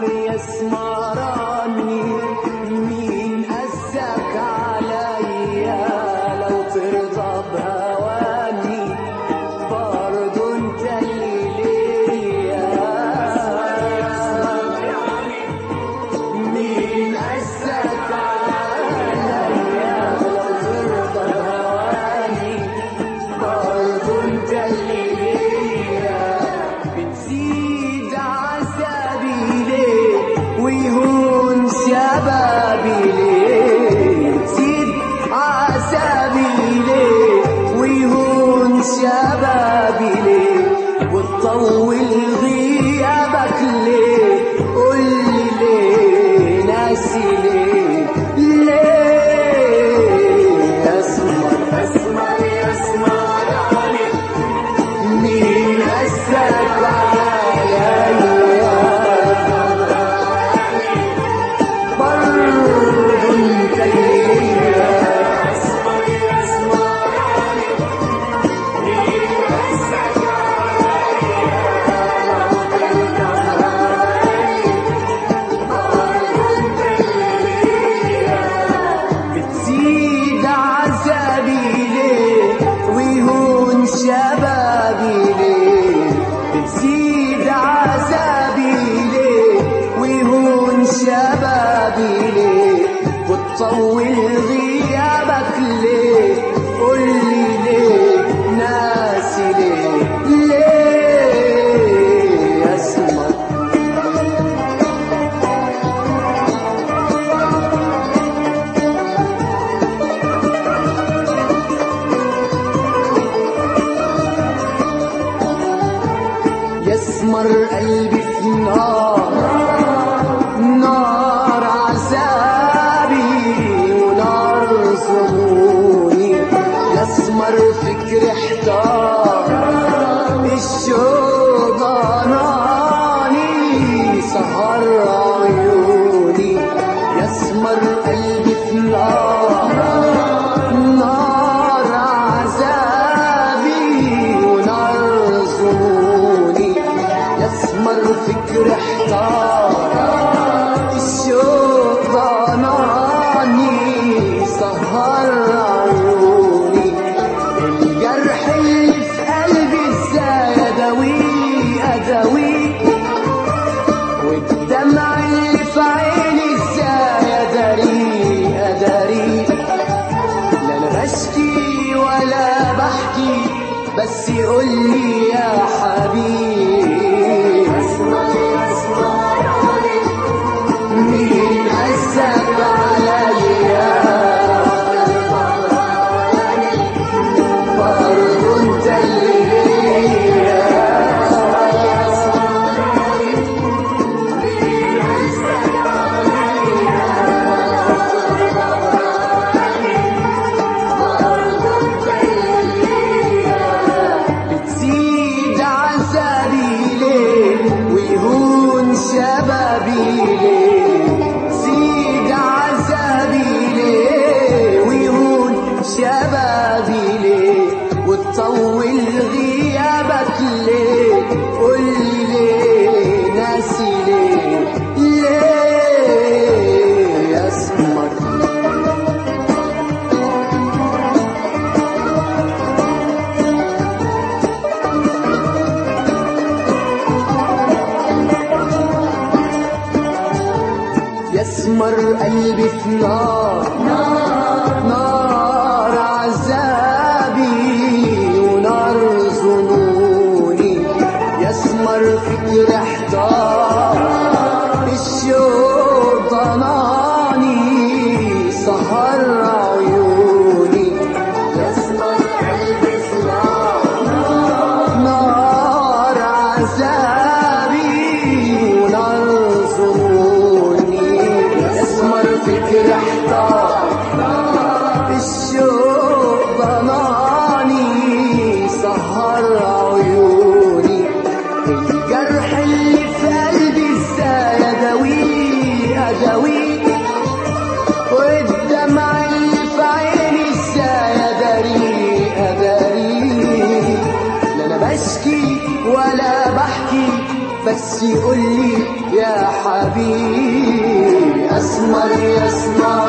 اسمر يا اسمراني، مين قاسك عليا لو ترضى بهواني، برضو انت اللي ليا. مين قاسك عليا لو ترضى بهواني، برضو انت اللي ليا. بتزيد عذابي ليه ويهون شبابي ليه، بتزيد عذابي ليه ويهون شبابي ليه، وتطول غيابك ليه، قولي ليه ناسي ليه، ليه اسمر اسمر يا اسمراني، مين قاسك عليا برضو انت ليا. اسمر يا اسمراني، مين قاسك عليا لو ترضى بهواني، برضو انت اللي ليا. بتزيد عذابي ليه ويهون شبابي ليه، بتزيد عذابي ليه ويهون شبابي ليه، وتطول غيابك ليه، قولي ليه ناسي ليه، ليه اسمر. يسمر قلبي في نار، نار عذابي ونار ظنوني، يسمر فكري احتار، الشوق ضناني سهر عيوني. يسمر قلبي في نار، نار عذابي ونار ظنوني، يسمر فكري احتار، الشوق ضناني سهر عيوني. الجرح اللي في قلبي ازاي اداويه اداويه، والدمع اللي في عيني ازاي اداريه اداريه. لا انا بشكي ولا بحكي، بس قولي يا حبيبي، مين قاسك عليا برضو انت اللي ليا. بتزيد عذابي ليه ويهون شبابي ليه، زيد عذابي ليه ويهون شبابي ليه، وتطول غيابك ليه، قولي ليه ناسي ليه، ليه اسمر. يسمر قلبي في نار، نار عذابي ونار ظنوني، يسمر فكري احتار، الشوق ضناني سهر عيوني. يسمر قلبي في نار، نار عذابي ونار ظنوني، يسمر فكري احتار، الشوق ضناني سهر عيوني. الجرح اللي في قلبي ازاي اداويه اداويه، والدمع اللي في عيني ازاي اداريه اداريه. لا انا بشكي ولا بحكي، بس قولي يا حبيبي أسمر يا أسمر